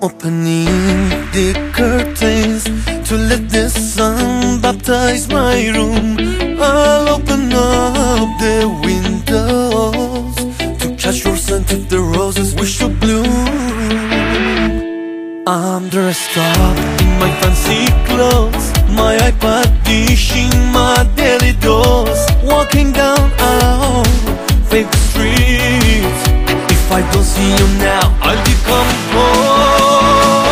opening the curtains to let the sun baptize my room. I'll open up the windows to catch your scent of the roses wish to bloom. I'm dressed up in my fancy clothes, my iPad dishing my daily dose, walking down our fake streets. If I don't see you now, I'll become cold.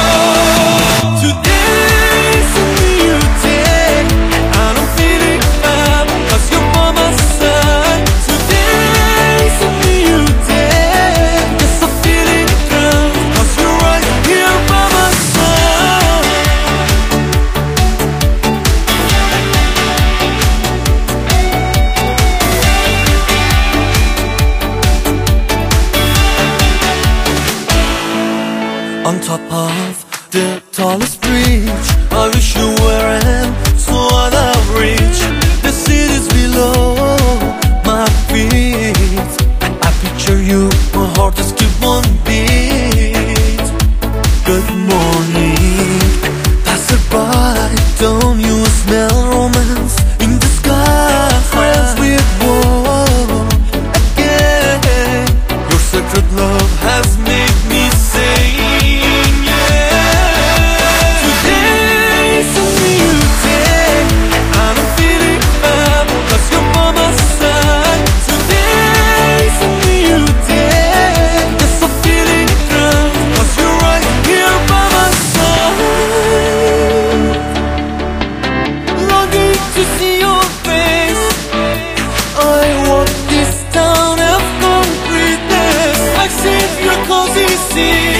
Today's a new day, and I'm feeling bad, 'cause you're by my side. Today's a new day, yes, I'm feeling good, 'cause you're right here by my side. On top of the tallest bridge, I wish you were and so out of reach. The city's below my feet, and I picture you, my heart just keep one beat. Good morning, passerby, don't you smell romance in the sky? Friends with war again, your secret love has made me sing. To see your face, I walk this town of concreteness. I see your cozy sea.